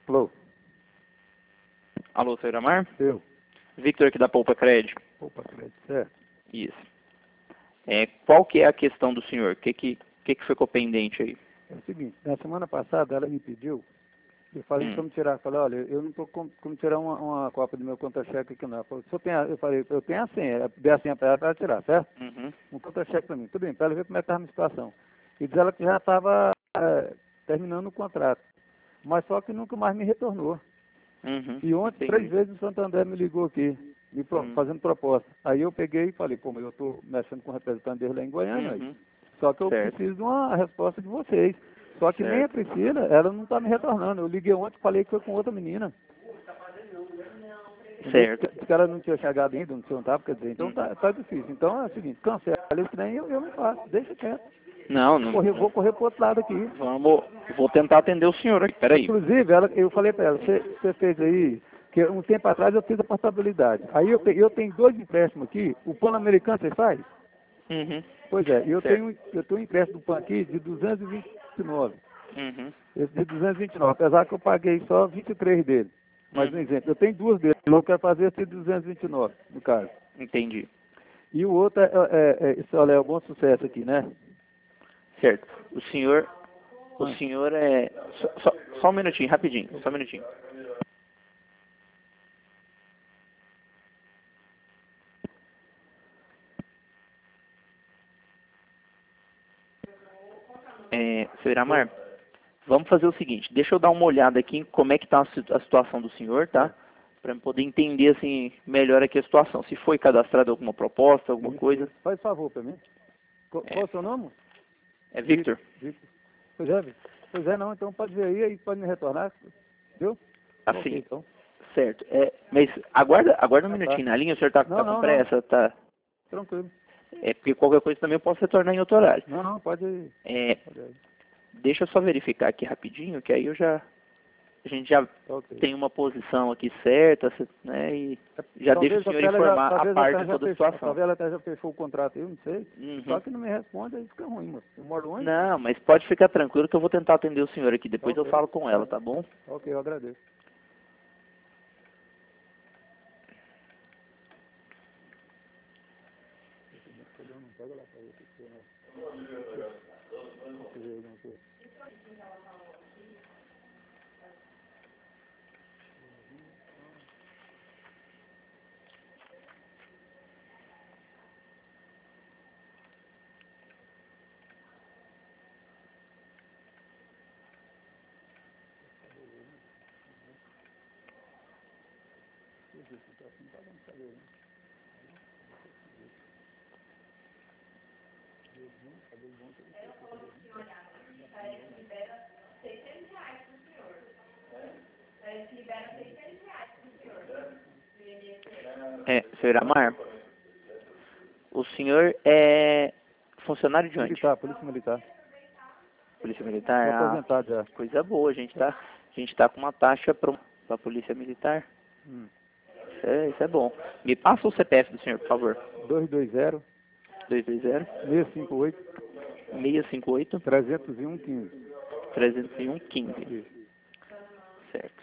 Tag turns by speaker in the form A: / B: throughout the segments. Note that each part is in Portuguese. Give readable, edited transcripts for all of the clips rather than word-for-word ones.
A: Alô?
B: Alô, senhor Amar?
A: Eu.
B: Victor aqui da Poupa Crédito.
A: Opa, crédito, certo.
B: Isso. Qual que é a questão do senhor? O que ficou pendente aí?
A: É o seguinte, na semana passada ela me pediu, eu falei como tirar, falei, olha, eu não estou como tirar uma cópia do meu contra-cheque aqui não. Ela falou, eu falei, eu tenho a senha, eu dei a senha para ela para ela tirar, certo?
B: Uhum.
A: Um contra-cheque para mim, tudo bem, para ela ver como é que estava a minha situação. E diz ela que já estava terminando o contrato, mas só que nunca mais me retornou.
B: Uhum.
A: E ontem,
B: Entendi.
A: 3 vezes o Santander me ligou aqui, fazendo proposta. Aí eu peguei e falei, pô, mas eu estou mexendo com o representante dele lá em Goiânia,
B: Uhum.
A: só que eu
B: Certo.
A: preciso de uma resposta de vocês. Só que nem a
B: Certo.
A: Priscila, ela não está me retornando. Eu liguei ontem e falei que foi com outra menina.
B: Certo.
A: Os caras não tinham chegado ainda, não tinham tava, quer dizer, então tá difícil. Então é o seguinte, cancela esse trem e eu não faço, deixa quieto.
B: Não, não.
A: Vou correr pro outro lado aqui.
B: Vou tentar atender o senhor aqui. Peraí.
A: Inclusive, eu falei para ela, você fez aí, que um tempo atrás eu fiz a portabilidade. Aí eu tenho 2 empréstimos aqui, o Pan-Americano você faz?
B: Uhum.
A: Pois é, eu
B: Certo.
A: tenho um empréstimo do PAN aqui de 229.
B: Uhum.
A: Esse de 229, apesar que eu paguei só 23 dele. Mas, um
B: Uhum.
A: exemplo, eu tenho 2 dele, eu quero fazer esse de 229, no caso.
B: Entendi.
A: E o outro olha, é um bom sucesso aqui, né?
B: Certo. O senhor é... Só um minutinho, rapidinho. Só um minutinho. Senhor Amar, vamos fazer o seguinte. Deixa eu dar uma olhada aqui em como é que está a situação do senhor, tá? Para poder entender assim melhor aqui a situação. Se foi cadastrado alguma proposta, alguma coisa.
A: Faz favor para mim. Qual é o seu nome?
B: É Victor?
A: Victor. Pois é, Victor. Pois é, não, então pode ver aí pode me retornar. Viu?
B: Assim,
A: Ok, então.
B: certo. Mas aguarda um minutinho na linha, o senhor tá com
A: Não.
B: pressa, tá?
A: Tranquilo.
B: Porque qualquer coisa também eu posso retornar em outro horário.
A: Não, pode ir. Pode ir.
B: Deixa eu só verificar aqui rapidinho, que aí a gente já
A: Tá ok.
B: tem uma posição aqui certa, né? E já deixa o senhor informar a parte de toda a situação.
A: Talvez ela até já fechou o contrato, eu não sei.
B: Uhum.
A: Só que não me responde, aí fica ruim, moço. Eu moro onde?
B: Não, mas pode ficar tranquilo que eu vou tentar atender o senhor aqui. Depois eu
A: Ok.
B: falo com ela, tá bom?
A: Ok, eu agradeço.
B: Senhor Amar, o senhor é funcionário de onde?
A: Militar, polícia militar.
B: Polícia
A: Estou
B: Militar? Ah,
A: aposentado já.
B: coisa boa, a gente tá com uma taxa pra Polícia Militar. Isso é bom. Me passa o CPF do senhor, por favor.
A: 220
B: 220
A: 658
B: 658
A: 301 15.
B: 301 15.
A: Isso.
B: Certo.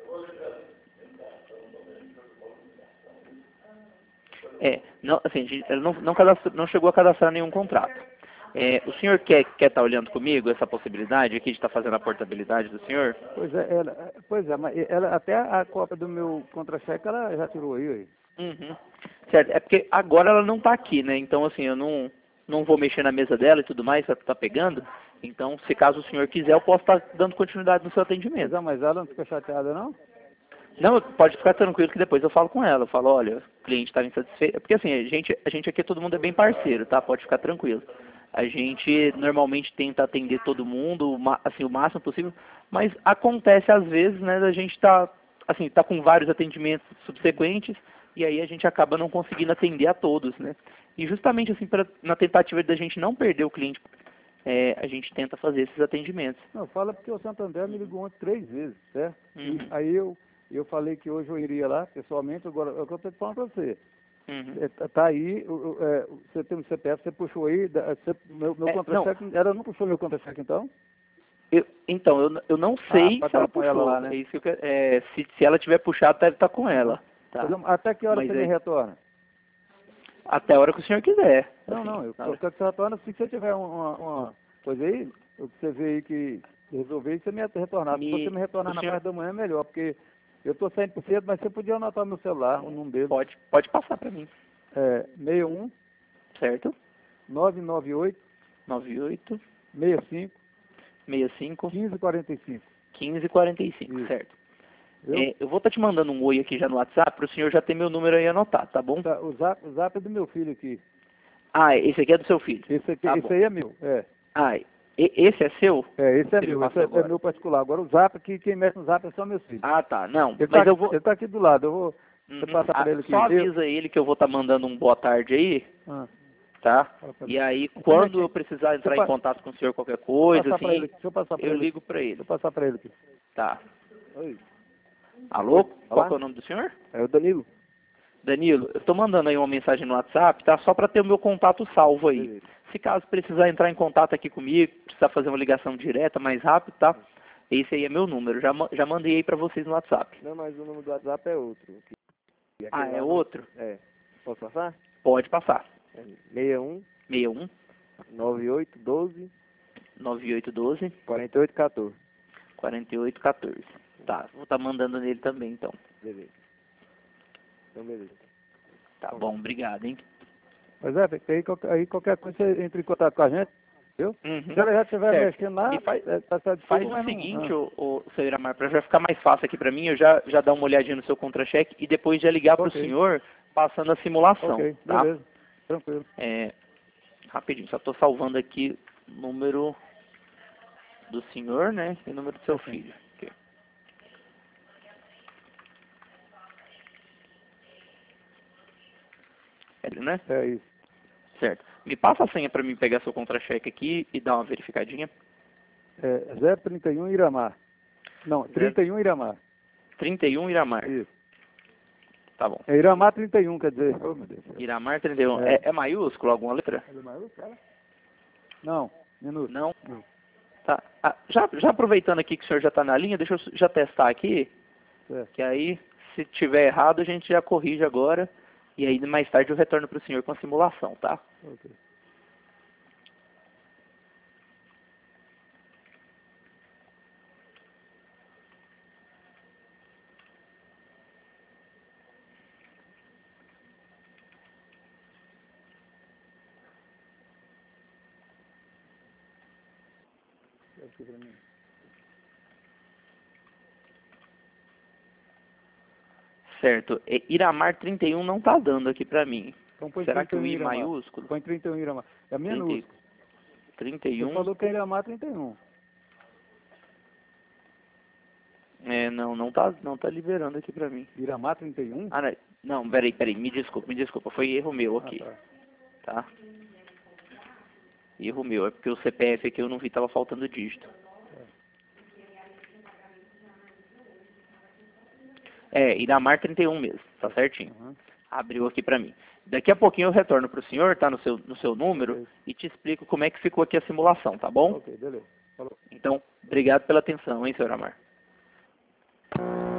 B: Não, assim, ela não chegou a cadastrar nenhum contrato. O senhor quer estar olhando comigo essa possibilidade aqui de estar fazendo a portabilidade do senhor?
A: Pois é, mas ela, até a cópia do meu contra-cheque ela já tirou aí.
B: Uhum. Certo, é porque agora ela não está aqui, né? Então, assim, eu não vou mexer na mesa dela e tudo mais, para estar pegando. Então, se caso o senhor quiser, eu posso estar dando continuidade no seu atendimento.
A: Mas ela não fica chateada, não?
B: Não, pode ficar tranquilo que depois eu falo com ela. Eu falo, olha, o cliente estava insatisfeito. Porque assim, a gente aqui todo mundo é bem parceiro, tá? Pode ficar tranquilo. A gente normalmente tenta atender todo mundo, assim, o máximo possível, mas acontece às vezes, né, a gente tá com vários atendimentos subsequentes e aí a gente acaba não conseguindo atender a todos, né? E justamente assim, na tentativa da gente não perder o cliente, a gente tenta fazer esses atendimentos.
A: Não, fala porque o Santander me ligou ontem 3 vezes, certo?
B: Uhum.
A: E aí eu falei que hoje eu iria lá, pessoalmente, agora é o que eu estou falando para você.
B: Uhum.
A: Tá aí, você tem um CPF, você puxou aí, meu contra-cheque, ela não puxou meu contra-cheque então?
B: Eu não sei
A: pra
B: se ela
A: estar com ela
B: puxou.
A: lá, né?
B: É isso que eu quero, se ela tiver puxado, deve estar com ela. Tá?
A: Até que hora
B: Mas
A: você me
B: aí-
A: retorna?
B: Até a hora que o senhor quiser.
A: Não,
B: assim,
A: não, eu
B: na hora-
A: quero que você retorne. Se você tiver uma coisa aí, o que você vê aí que resolver, você me retornar. Se você me retornar
B: o
A: na
B: senhor
A: parte da manhã, é melhor, porque eu estou saindo cedo, mas você podia anotar no meu celular, o número dele.
B: pode passar para mim,
A: 61
B: certo?
A: 998
B: 98
A: 65
B: 65
A: 1545.
B: 1545,
A: Isso.
B: certo?
A: Viu?
B: Eu vou estar te mandando um oi aqui já no WhatsApp para o senhor já ter meu número aí anotado, tá bom?
A: Tá, o zap é do meu filho aqui.
B: Ah, esse aqui é do seu filho.
A: Esse
B: Tá
A: aí
B: bom.
A: é meu.
B: Ah, esse é seu?
A: Esse é
B: Você me
A: meu.
B: passou
A: É
B: agora.
A: meu particular. Agora o zap aqui, quem mexe no zap é só meu filho.
B: Ah, tá. Não,
A: Ele
B: mas
A: tá,
B: eu vou...
A: ele tá aqui do lado. Eu vou
B: Uhum.
A: passar para ele aqui.
B: Só avisa ele que eu vou estar mandando um boa tarde aí,
A: Ah,
B: tá?
A: fala pra
B: E
A: mim.
B: aí,
A: Então,
B: quando
A: aqui,
B: eu precisar entrar
A: deixa eu
B: em contato com o senhor qualquer coisa,
A: passar pra ele
B: assim,
A: aqui. Deixa eu passar para
B: eu
A: ele.
B: ligo para
A: Deixa
B: ele.
A: eu passar para ele aqui.
B: Tá.
A: Oi.
B: Alô? Qual
A: Olá.
B: que é o nome do senhor?
A: É o Danilo.
B: Danilo, eu estou mandando aí uma mensagem no WhatsApp, tá? Só para ter o meu contato salvo aí.
A: Beleza.
B: Se caso precisar entrar em contato aqui comigo, precisar fazer uma ligação direta mais rápido, tá? Esse aí é meu número. Já mandei aí para vocês no WhatsApp.
A: Não, mas o número do WhatsApp é outro.
B: Ah, é outro?
A: Posso passar?
B: Pode passar.
A: 61
B: 61
A: 98 12
B: 9812
A: 48 14.
B: 4814. Tá, vou estar mandando nele também, então.
A: Beleza. Então, beleza.
B: Tá bom, obrigado, hein?
A: Pois é, aí qualquer coisa você entra em contato com a gente, viu?
B: Uhum.
A: Se ela já estiver
B: Certo.
A: mexendo lá,
B: E faz
A: tá
B: o seguinte, o seu Iramar, para já ficar mais fácil aqui para mim, eu já dar uma olhadinha no seu contra-cheque e depois já ligar para o
A: Ok.
B: senhor passando a simulação,
A: Ok,
B: tá?
A: beleza. Tranquilo.
B: Rapidinho, só estou salvando aqui o número do senhor, né, e o número do seu filho. Aqui. Ele, né?
A: É isso.
B: Certo. Me passa a senha para mim pegar seu contra-cheque aqui e dar uma verificadinha.
A: 031 Iramar. Não, 31 Iramar.
B: 31 Iramar.
A: Isso.
B: Tá bom.
A: É Iramar 31, quer dizer. Oh, meu Deus do céu.
B: Iramar 31.
A: É.
B: É maiúsculo alguma letra?
A: Não, minuto.
B: Não?
A: Não.
B: Tá. Já aproveitando aqui que o senhor já está na linha, deixa eu já testar aqui,
A: Certo.
B: que aí, se tiver errado, a gente já corrige agora, e aí mais tarde eu retorno para o senhor com a simulação, tá?
A: Ok.
B: Certo. Iramar 31 não está dando aqui para mim.
A: Então põe
B: Será que o
A: 31
B: I
A: Iramar.
B: maiúsculo?
A: Põe 31 Iramar. É minúsculo.
B: 31.
A: Você falou que é Iramar 31.
B: Não tá liberando aqui para mim.
A: Iramar 31?
B: Ah, não, peraí, me desculpa, foi erro meu aqui, tá? Erro meu, é porque o CPF aqui eu não vi, tava faltando dígito. Iramar 31 mesmo, tá certinho.
A: Uhum.
B: Abriu aqui pra mim. Daqui a pouquinho eu retorno pro senhor, tá, no seu número,
A: Ok.
B: e te explico como é que ficou aqui a simulação, tá bom?
A: Ok, beleza. Falou.
B: Então, obrigado pela atenção, hein, senhor Iramar.